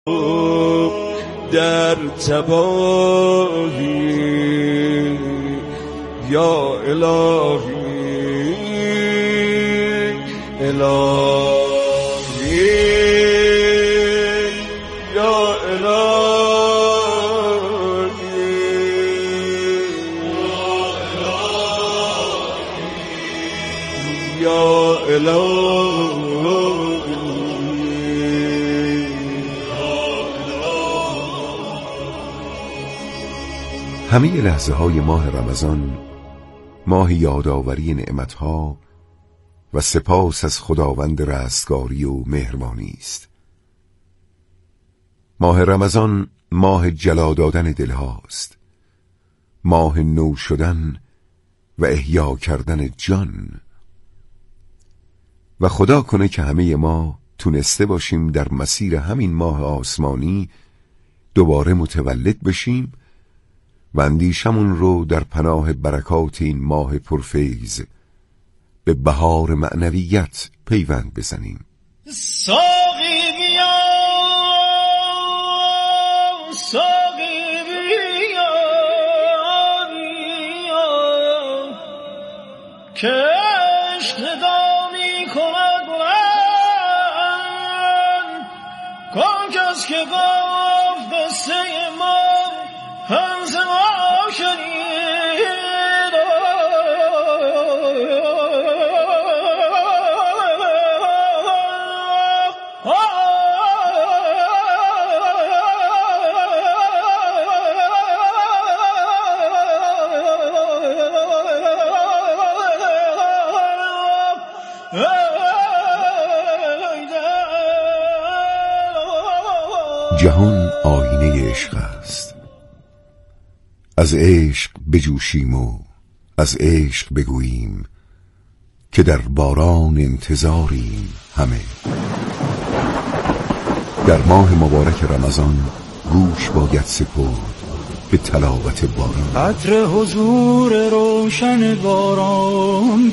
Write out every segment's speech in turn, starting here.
در تباهی یا الهی الهی یا الهی یا الهی. همه لحظه های ماه رمضان ماه یادآوری نعمتها و سپاس از خداوند رستگاری و مهربانی است. ماه رمضان ماه جلا دادن دلهاست، ماه نو شدن و احیا کردن جان. و خدا کنه که همه ما تونسته باشیم در مسیر همین ماه آسمانی دوباره متولد بشیم و اندیشمون رو در پناه برکات این ماه پرفیض به بهار معنویت پیوند بزنیم. ساقی بیا ساقی بیا بیا که عشق دامی کند بلند کن کس که گفت قصه ما همز ما شنید جهان آینه عشق است، از عشق بجوشیم و از عشق بگوییم که در باران انتظاریم همه. در ماه مبارک رمضان گوش باید سپرد به تلاوت باران. عطر حضور روشن باران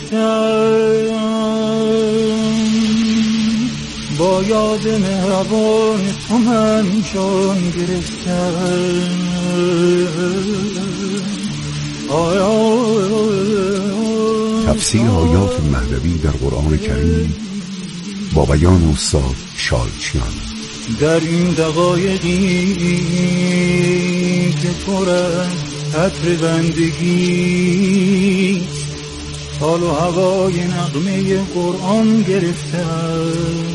گرفتم با یاد مهربان تو من جان گرفتم. تفسیر آیات مهدوی در قرآن کریم با بیان استاد شالچیان. در این دقایقی که پر از عطر بندگی حال و هوای نغمه قرآن گرفتم.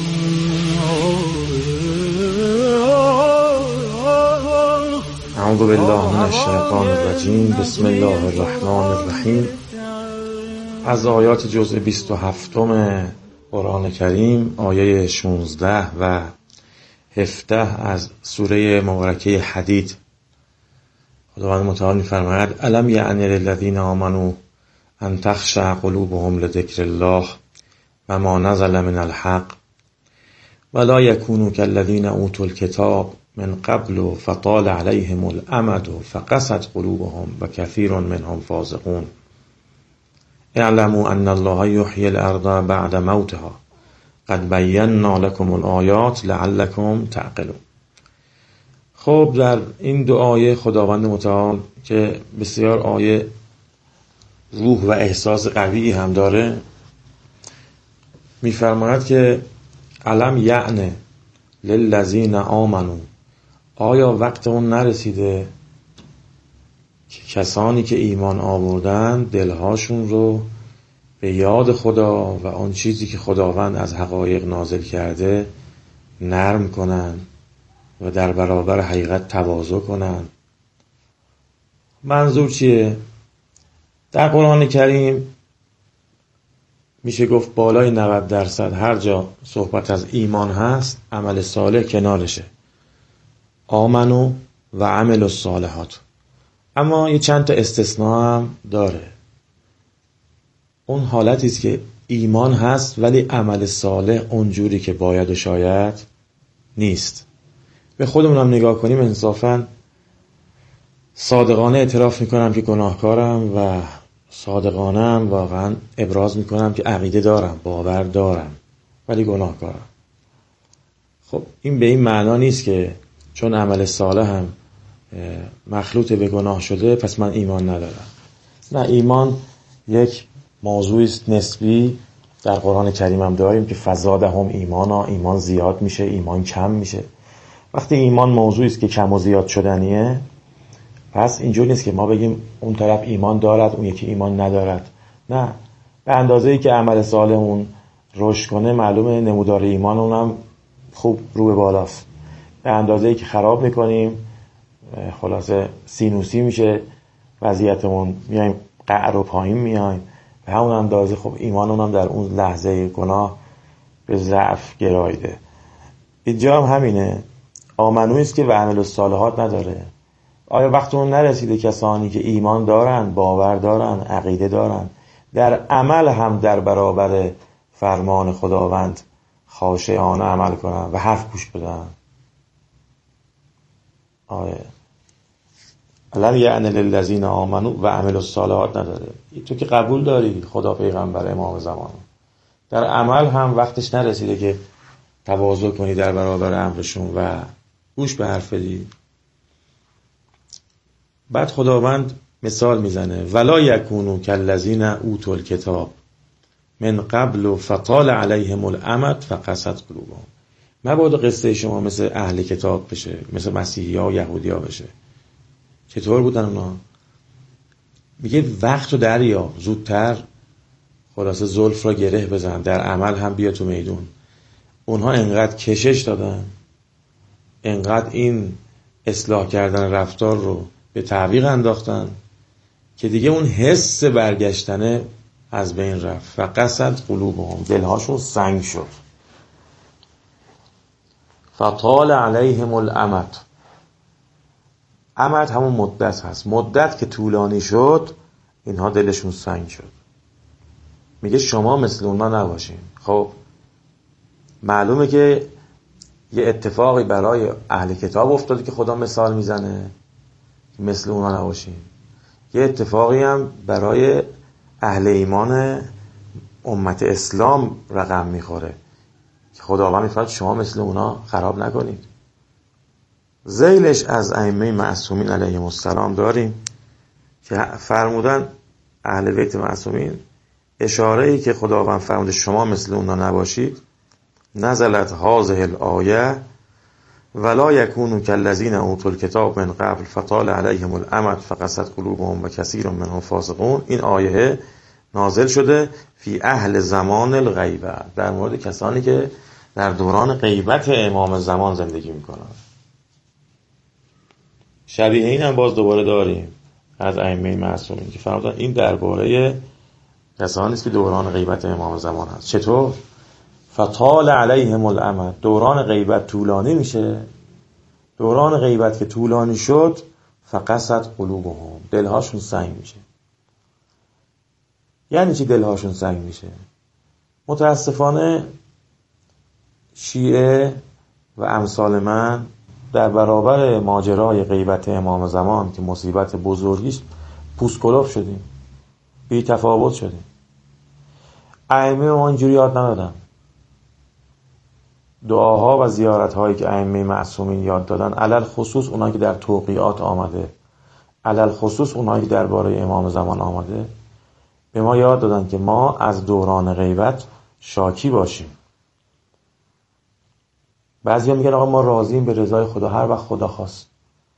اعوذ بالله من الشیطان الرجیم. بسم الله الرحمن الرحیم. از آیات جزء 27 قرآن کریم آیه 16 و 17 از سوره مبارکه حدید، خداوند متعال می‌فرماید: الم یعن للذین آمنوا ان تخشع قلوبهم لذکر الله و ما نزل من الحق ولا یکونوا کالذین اوتوا الکتاب من قبل فطال علیهم الامد فقست قلوبهم و کثیر منهم فاسقون اعلموا ان الله یحیی الارض بعد موتها قد بینا لكم الآیات لعلکم تعقلون. خب در این دو آیه خداوند متعال که بسیار آیه روح و احساس قوی هم داره میفرماید که الم یعن للذین آمنوا، آیا وقت اون نرسیده که کسانی که ایمان آوردن دلهاشون رو به یاد خدا و آن چیزی که خداوند از حقایق نازل کرده نرم کنن و در برابر حقیقت تواضع کنن؟ منظور چیه؟ در قرآن کریم میشه گفت بالای 90% هر جا صحبت از ایمان هست عمل صالح کنارشه، آمنو و عمل الصالحات. اما یه چند تا استثناء هم داره. اون حالتی است که ایمان هست ولی عمل صالح اونجوری که باید و شاید نیست. به خودمون هم نگاه کنیم انصافاً صادقانه اعتراف میکنم که گناهکارم و صادقانه هم واقعا ابراز میکنم که عقیده دارم، باور دارم، ولی گناهکارم. خب این به این معنا نیست که چون عمل صالح هم مخلوط به گناه شده پس من ایمان ندارم. نه، ایمان یک موضوعی است نسبی. در قرآن کریم هم داریم که فزادهم ایمانا، ایمان زیاد میشه، ایمان کم میشه. وقتی ایمان موضوعی است که کم و زیاد شدنیه، پس اینجور نیست که ما بگیم اون طرف ایمان دارد اون یکی ایمان ندارد. نه، به اندازه‌ای که عمل صالح اون رشد کنه معلومه نمودار ایمان اونم خوب رو به بالاست. به اندازه‌ای که خراب میکنیم خلاصه سینوسی میشه وضعیتمون، میایم قعر و پایین میایم. به همون اندازه خب ایمان اونم در اون لحظه گناه به ضعف گرایده. اینجا هم همینه. آمنویی است که و عمل الصالحات نداره. آیا وقت اون نرسیده کسانی که ایمان دارن، باور دارن، عقیده دارن، در عمل هم در برابر فرمان خداوند خاشعانه عمل کنن و حرف گوش بدن؟ آیا الان یعنی للذین آمنوا و عملوا الصالحات نداره؟ تو که قبول داری خدا، پیغمبر، امام زمان، در عمل هم وقتش نرسیده که تواضع کنی در برابر امرشون و گوش به حرف بدی؟ بعد خداوند مثال میزنه ولا یکونوا کالذین اوتوا الکتاب من قبل فطال علیهم الامد فقست قلوبهم. مبادا قصه شما مثل اهل کتاب بشه، مثل مسیحی ها و یهودی ها بشه. چطور بودن اونا؟ میگه وقت رو دریا، زودتر خلاصه زلف را گره بزن، در عمل هم بیا تو میدون. اونها انقدر کشش دادن، انقدر این اصلاح کردن رفتار رو به تعویق انداختن که دیگه اون حس برگشتنه از بین رفت. فقست قلوبهم، دلهاشون سنگ شد. فطال علیهم الامد. امد همون مدت هست. مدت که طولانی شد اینها دلشون سنگ شد. میگه شما مثل اونا نباشین. خب معلومه که یه اتفاقی برای اهل کتاب افتاده که خدا مثال میزنه مثل اونا نباشین. یه اتفاقی هم برای اهل ایمان امت اسلام رقم میخوره که خداوند میفرماید شما مثل اونا خراب نکنید. ذیلش از ائمه معصومین علیهم السلام داریم که فرمودن اهل بیت معصومین، اشاره‌ای که خداوند فرموده شما مثل اونا نباشید، نزلت هذه الآیه ولا یکونوا کالذین اوتوا الکتاب من قبل فطال علیهم الامد فقست قلوبهم و کثیر منهم فاسقون. این آیه نازل شده فی اهل زمان الغیبه، در مورد کسانی که در دوران غیبت امام زمان زندگی میکنن. شبیه این هم باز دوباره داریم از ائمه معصومین که فرمودن این درباره کسانی است که دوران غیبت امام زمان هست. چطور؟ فطال علیهم الامد، دوران غیبت طولانی میشه. دوران غیبت که طولانی شد فقست قلوبهم، دلهاشون سنگ میشه. یعنی چی دلهاشون سنگ میشه؟ متاسفانه شیعه و امثال من در برابر ماجرای غیبت امام زمان که مصیبت بزرگیست پوست کلفت شدیم، بی تفاوت شدیم. ائمه ما اینجوری یاد ندادن. دعاها و زیارت‌هایی که ائمه معصومین یاد دادن، علل خصوص اونایی که در توقیعات آمده، علل خصوص اونایی که درباره امام زمان آمده، به ما یاد دادن که ما از دوران غیبت شاکی باشیم. بعضیا میگن آقا ما راضییم به رضای خدا، هر وقت خدا خواست.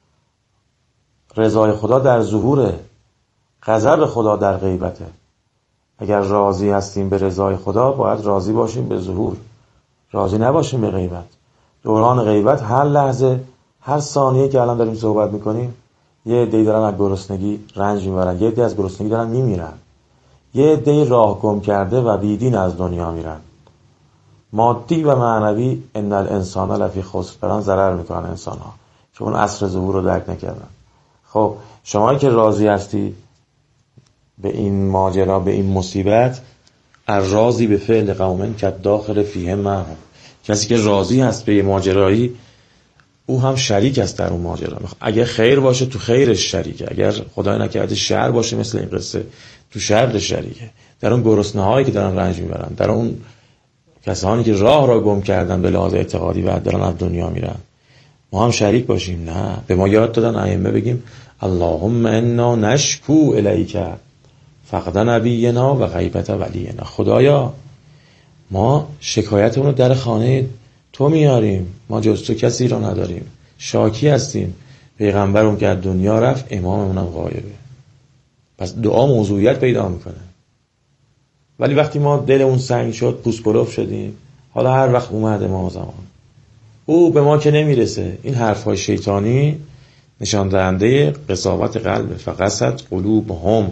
رضای خدا در ظهوره، غضب خدا در غیبته. اگر راضی هستیم به رضای خدا باید راضی باشیم به ظهور، راضی نباشیم به غیبت. دوران غیبت هر لحظه، هر ثانیه که الان داریم صحبت میکنیم یه عده‌ای دارن از گرسنگی رنج میبرن، یه عده از گرسنگی دارن میمیرن، یه عده راه گم کرده و بیدین از دنیا میرن. مادی و معنوی ان الانسان لفی خسر، دارن ضرر میکنن انسان ها که اون عصر ظهور رو درک نکردن. خب شمایی که راضی هستی به این ماجرا، به این مصیبت، الراضی به فعل قوم که داخل فیه معهم، کسی که راضی هست به ماجرایی او هم شریک است در اون ماجرا. اگر خیر باشه تو خیرش شریکه، اگر خدای نکرده شر باشه مثل این قصه تو شرش شریکه. در اون گرسنه‌هایی که دارن رنج میبرن، در اون کسانی که راه را گم کردن به لحاظ اعتقادی و دارن از دنیا میرن، ما هم شریک باشیم؟ نه، به ما یاد دادن ائمه بگیم اللهم انا نشکو الیک فقد نبینا و غیبت ولینا. خدایا ما شکایتمون رو در خانه تو میاریم، ما جز تو کسی رو نداریم، شاکی هستیم پیغمبرمون که از دنیا رفت، اماممون هم غایبه. پس دعا موضوعیت پیدا میکنه. ولی وقتی ما دلمون سنگ شد، پوست پلوف شدیم، حالا هر وقت اومد امام زمان او به ما که نمیرسه، این حرفهای شیطانی نشان دهنده قساوت قلبه. فقست قلوبهم.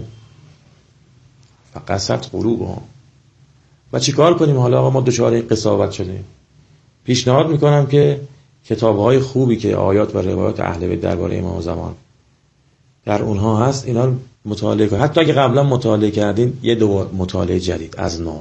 و چیکار کنیم حالا آقا ما دچار قساوت شدیم؟ پیشنهاد میکنم که کتاب‌های خوبی که آیات و روایات اهل بیت درباره امام زمان در اونها هست، اینا رو مطالعه کنید. حتی اگه قبلا مطالعه کردین، یه دو مطالعه جدید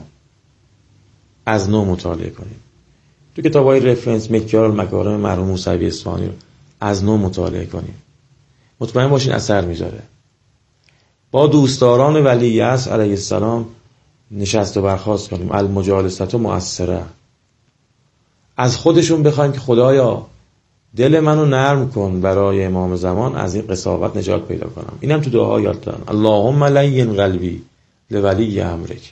از نو مطالعه کنید. تو کتاب‌های رفرنس مکیال المکارم مرحوم موسوی اصفهانی رو از نو مطالعه کنید. مطمئن باشین اثر میذاره. با دوستداران ولی اصر علیه السلام نشست و برخاست کنیم. المجالسة مؤثره. از خودشون بخوایم که خدایا دل منو نرم کن برای امام زمان، از این قساوت نجات پیدا کنم. اینم تو دعا یاد دادن. اللهم لین قلبی لولی امرک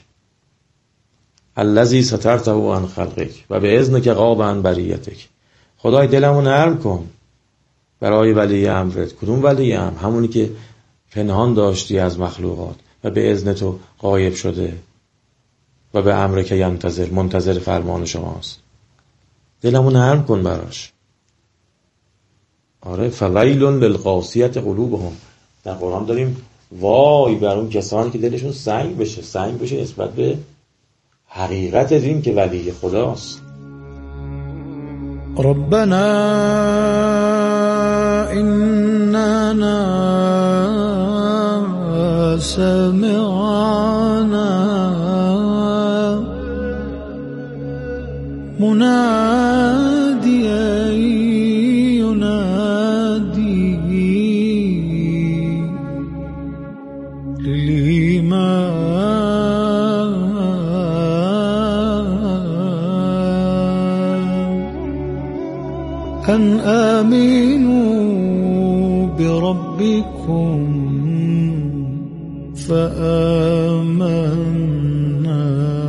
الذی سترته عن خلقک و باذنک غاب عن بریتک. خدای دلمو نرم کن برای ولی امرت. کدوم ولی امر؟ همونی که پنهان داشتی از مخلوقات و به اذن تو غایب شده و به امرک ینتظر، منتظر فرمان شماست. دلمو نرم کن براش. آره، فویل للقاسیة قلوبهم. در قرآن داریم وای بر اون کسانی که دلشون سنگ بشه نسبت به حقیقت این که ولی خداست. ربنا اننا سمعنا مناديا ينادي للإيمان أن آمنوا بربكم فآمنا.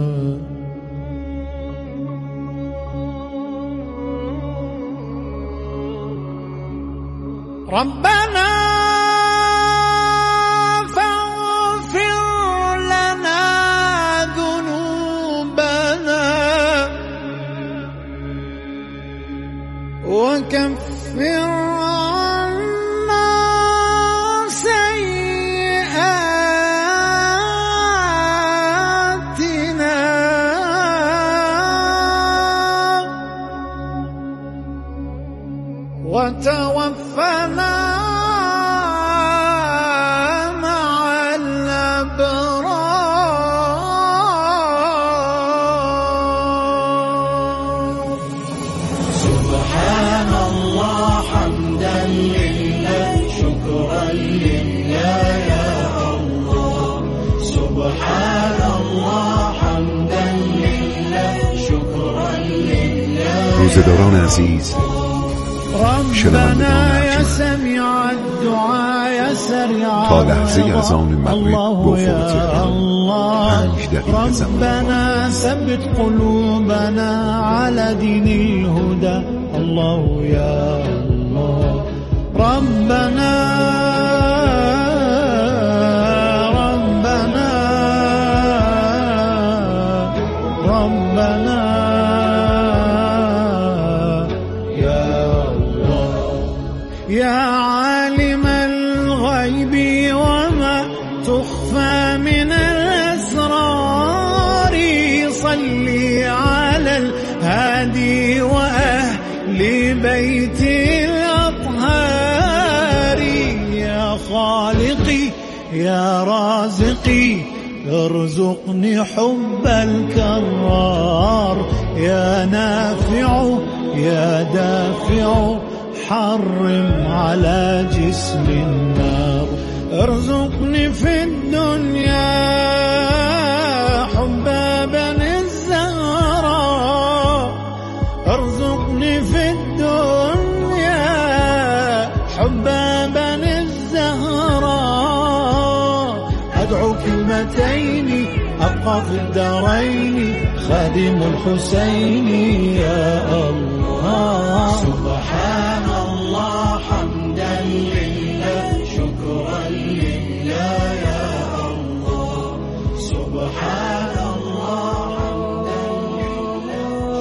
ربنا فاغفر لنا ذنوبنا وكفر عنا سيئاتنا وتوفنا مع الأبرار. سبحان الله حمدا لله شكرا لله يا الله. سبحان الله حمدا لله شكرا لله. روزداران عزیز، ربنا يا سميع الدعاء يا سريع تا لحظه اذان مغرب با فوت ایران 5 دقیقه زمان. ربنا ثبت قلوبنا على دين الهدى. الله يا الله. ربنا يا عالم الغيب وما تخفى من الأسرار صل على الهادي وأهل بيت الأطهار. يا خالقي يا رازقي ارزقني حب الكرار. يا نافع يا دافع حرم على جسم النار. ارزقني في الدنيا حب بني الزهراء الرحمتين أبقى في الدارين خادم الحسين يا الله. سبحان الله حمدا لله شكرا لله يا الله. سبحان الله حمدا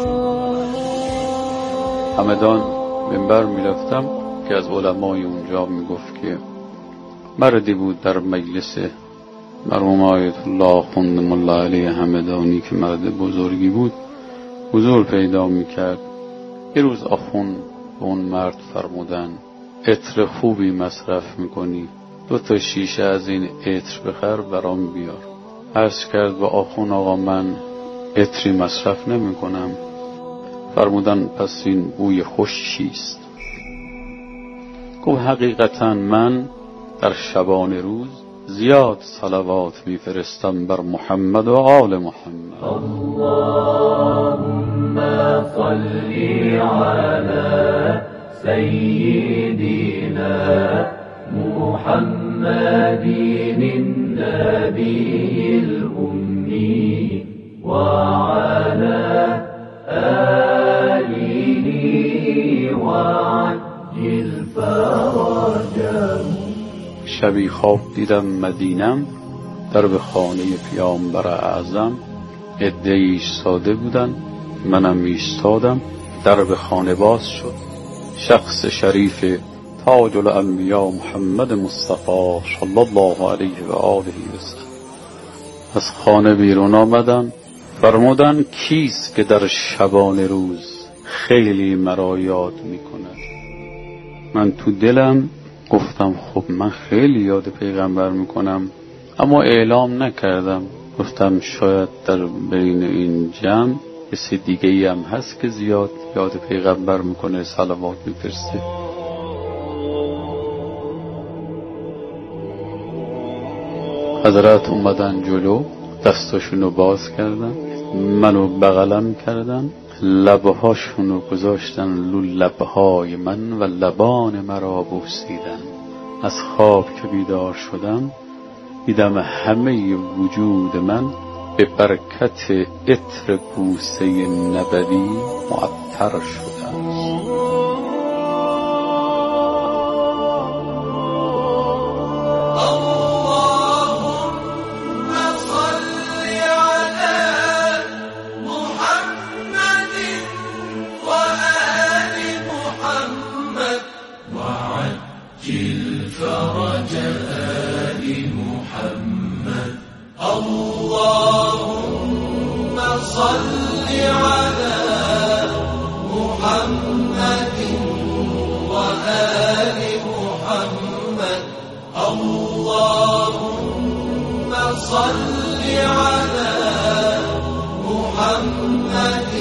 لله. همدان منبر میرفتم که از علمای اونجا میگفت که مردی بود در مجلس مرحوم آیت الله آخوند ملا علی همدانی که مرد بزرگی بود حضور پیدا میکرد. یه روز آخوند به اون مرد فرمودن عطر خوبی مصرف میکنی، 2 شیشه از این عطر بخر برام بیار. عرض کرد به آخوند آقا من عطری مصرف نمیکنم. فرمودن پس این بوی خوش چیست؟ گفت حقیقتا من در شبان روز زیاد صلوات میفرستم بر محمد و آل محمد. اللهم صل علی سیدنا محمد النبی الأمی و علی آله و عجل فرجه. شبی خواب دیدم مدینم، در به خانه پیامبر اعظم عده‌ای ایستاده بودن، منم ایستادم. در به خانه باز شد، شخص شریف تاج الانبیا محمد مصطفی صلی الله علیه و آله و سلم از خانه بیرون آمدن. فرمودن کیست که در شبان روز خیلی مرا یاد میکند؟ من تو دلم گفتم خب من خیلی یاد پیغمبر میکنم اما اعلام نکردم. گفتم شاید در بین این جمع کسی دیگه ای هم هست که زیاد یاد پیغمبر میکنه، صلوات میفرسته. حضرت اومدن جلو، دستاشونو باز کردن، منو بغلم کردن، لبهاشونو گذاشتن رو لبهای من و لبان مرا بوسیدن. از خواب که بیدار شدم دیدم همه وجود من به برکت عطر بوسه نبوی معطر شده است. اللهم صل على محمد وآل محمد. اللهم صل على محمد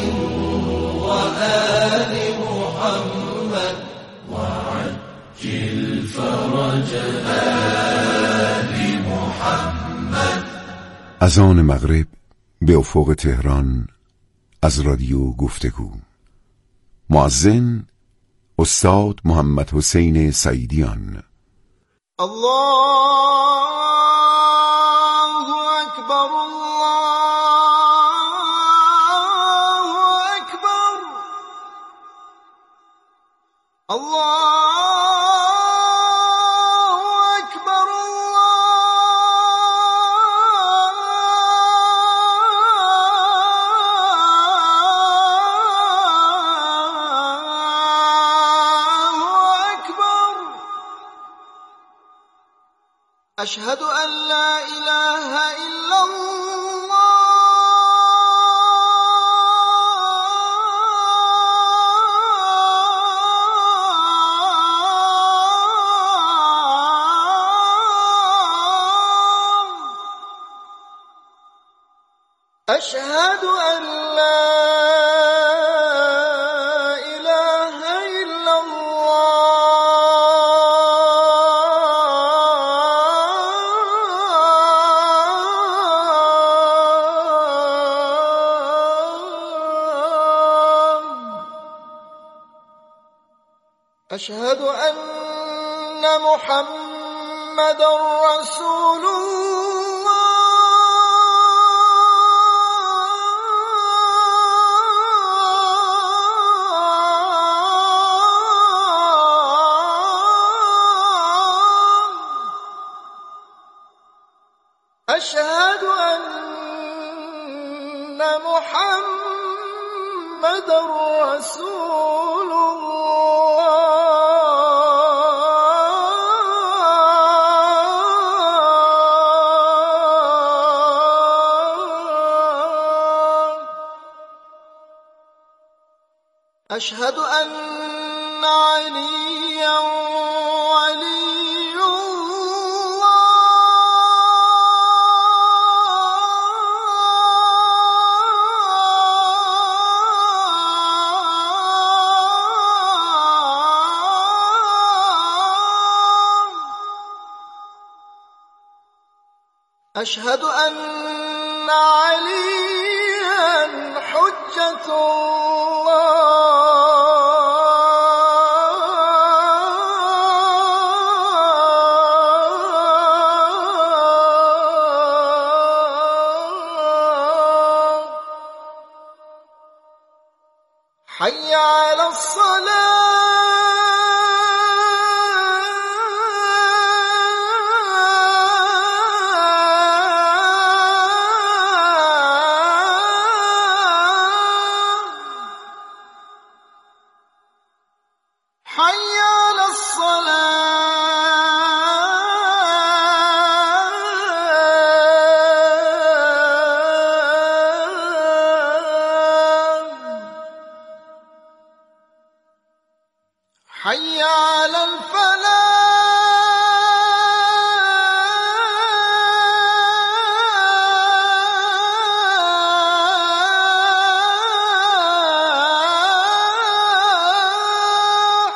وآل محمد وعجل فرج آل محمد. اذان مغرب به افق تهران از رادیو گفتگو. مؤذن استاد محمد حسین سعیدیان. الله اکبر الله اکبر الله أشهد أن لا إله إلا الله أشهد أن لا أشهد أن محمد رسول الله أشهد أن محمد رسول الله. أشهد أن عليا ولي الله. أشهد أن عليا حجة الله. حي على حي على حي على الفلاح.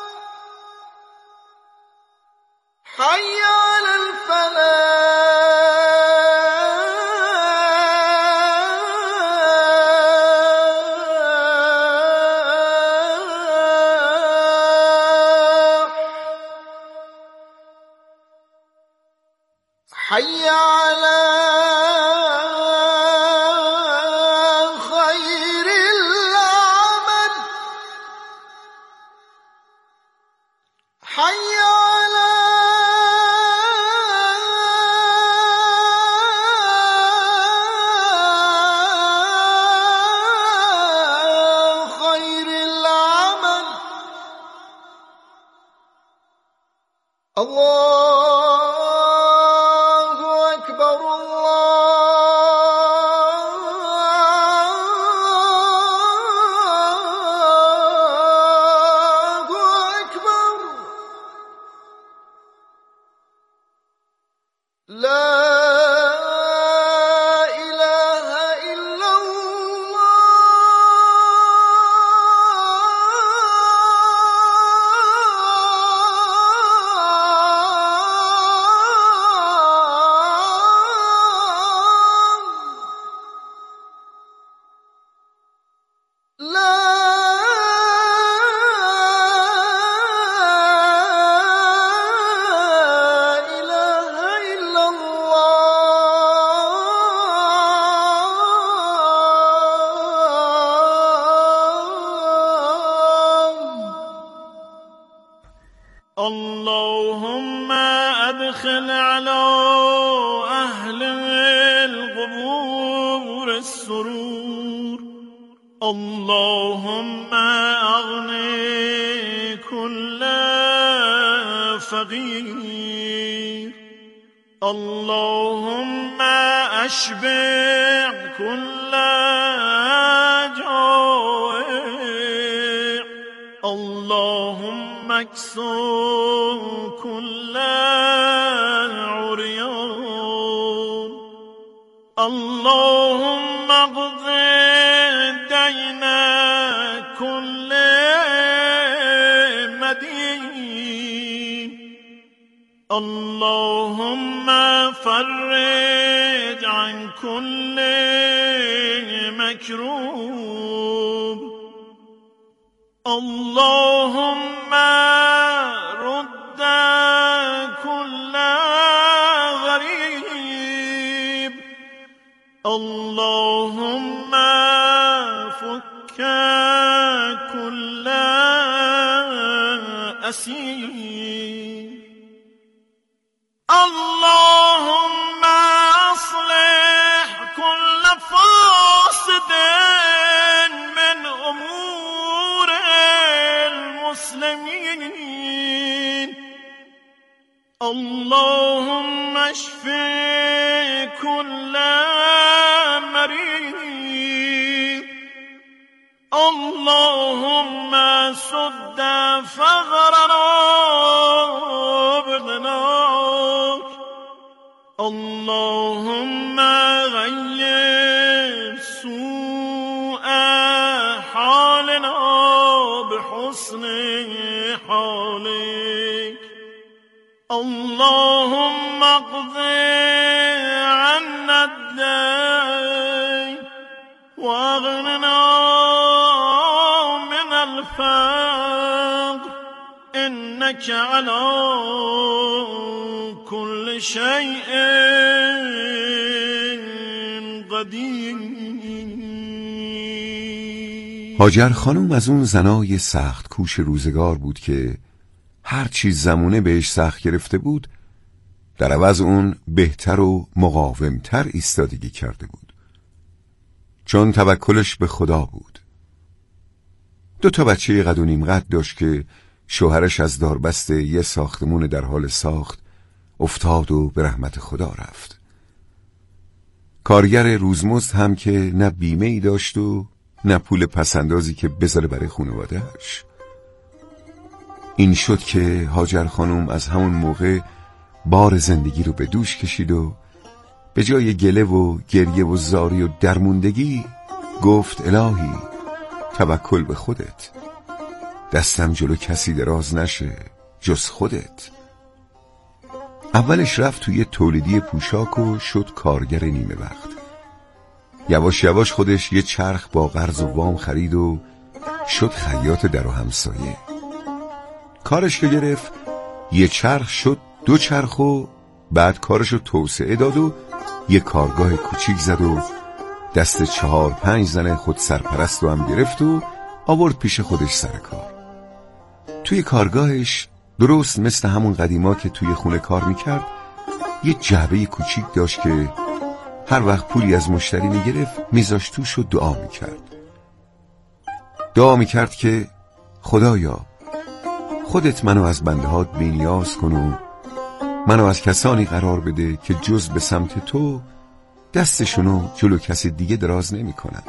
حي على الفلاح. حي على خير العمل. حي على خير العمل. الله أكبر الله أكبر. لا إله إلا الله. لا إله إلا الله. اللهم أدخل على أهل القبور السرور. اللهم أغني كل فقير. اللهم أشبع كل جائع. اللهم اكسو كل عريان. اللهم اقض دين كل مدين. اللهم فرج عن كل مكروب. اللهم رد كل غريب. اللهم فك كل أسير. اللهم اللهم اشف كل مريض اللهم سد فقرنا بغناك اللهم غير سوء حالنا بحسن حالك اللهم اقض عنا الدين واغننا من الفقر إنك على كل شيء قدیر. هاجر خانم از اون زنای سخت کوش روزگار بود که هر چیز زمونه بهش سخت گرفته بود در عوض اون بهتر و مقاومتر ایستادگی کرده بود، چون توکلش به خدا بود. 2 بچه قد و نیم قد داشت که شوهرش از داربست یه ساختمون در حال ساخت افتاد و به رحمت خدا رفت. کارگر روزمزد هم که نه بیمه‌ای داشت و نه پول پسندازی که بذاره برای خانواده‌اش. این شد که هاجر خانم از همون موقع بار زندگی رو به دوش کشید و به جای گله و گریه و زاری و درموندگی گفت الهی توکل به خودت، دستم جلو کسی دراز نشه جز خودت. اولش رفت توی تولیدی پوشاک و شد کارگر نیمه وقت. یواش یواش خودش یه چرخ با قرض و وام خرید و شد خیاط در و همسایه. کارش که گرفت یه چرخ شد 2 چرخ و بعد کارشو توسعه داد و یه کارگاه کوچیک زد و دست 4-5 زن خود سرپرست رو هم گرفت و آورد پیش خودش سر کار. توی کارگاهش درست مثل همون قدیما که توی خونه کار میکرد یه جعبه کوچیک داشت که هر وقت پولی از مشتری میگرفت میذاش توش و دعا میکرد که خدایا خودت منو از بندهات بی‌نیاز کن و منو از کسانی قرار بده که جز به سمت تو دستشونو جلو کسی دیگه دراز نمی کنن.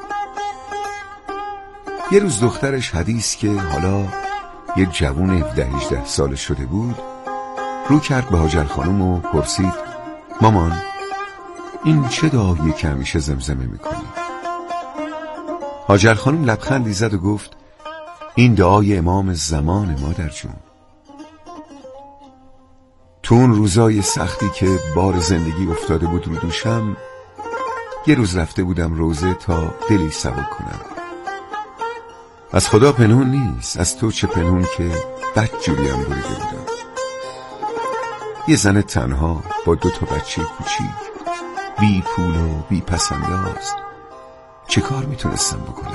یه روز دخترش حدیث که حالا یه جوون 17-18 ساله شده بود رو کرد به هاجر خانم و پرسید مامان این چه دعاییه که همیشه زمزمه میکنی؟ هاجر خانم لبخندی زد و گفت این دعای امام زمان مادر جون. تو اون روزای سختی که بار زندگی افتاده بود رو دوشم یه روز رفته بودم روزه تا دلی سبک کنم. از خدا پنهون نیست، از تو چه پنهون که بدجوریم بریده بودم. یه زن تنها با 2 بچه کوچیک بی پول و بی پسنداز چه کار میتونستم بکنم؟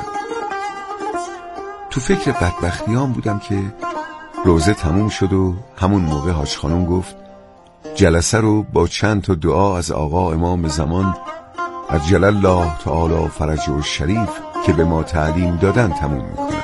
تو فکر بدبختیام بودم که روزه تموم شد و همون موقع حاج خانم گفت جلسه رو با چند تا دعا از آقا امام زمان عجل الله تعالی فرجه الشریف که به ما تعلیم دادن تموم میکنم.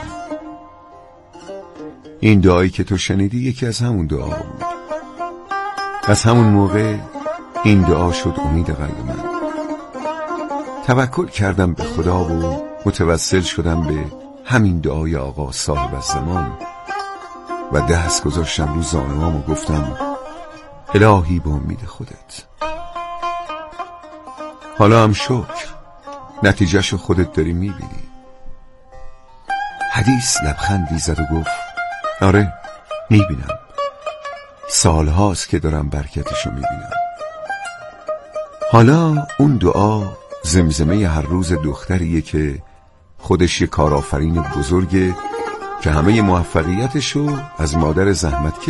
این دعایی که تو شنیدی یکی از همون دعا بود. از همون موقع این دعا شد امید قلب من. توکل کردم به خدا و متوسل شدم به همین دعای آقا صاحب الزمان و دست گذاشتم رو زانوام و گفتم الهی به امید خودت. حالا هم شکر نتیجهشو خودت داری میبینی. حدیث لبخندی زد و گفت آره میبینم، سالهاست که دارم برکتشو میبینم. حالا اون دعا زمزمه هر روز دختریه که خودش یه کارآفرین بزرگه که همه موفقیتشو از مادر زحمتکش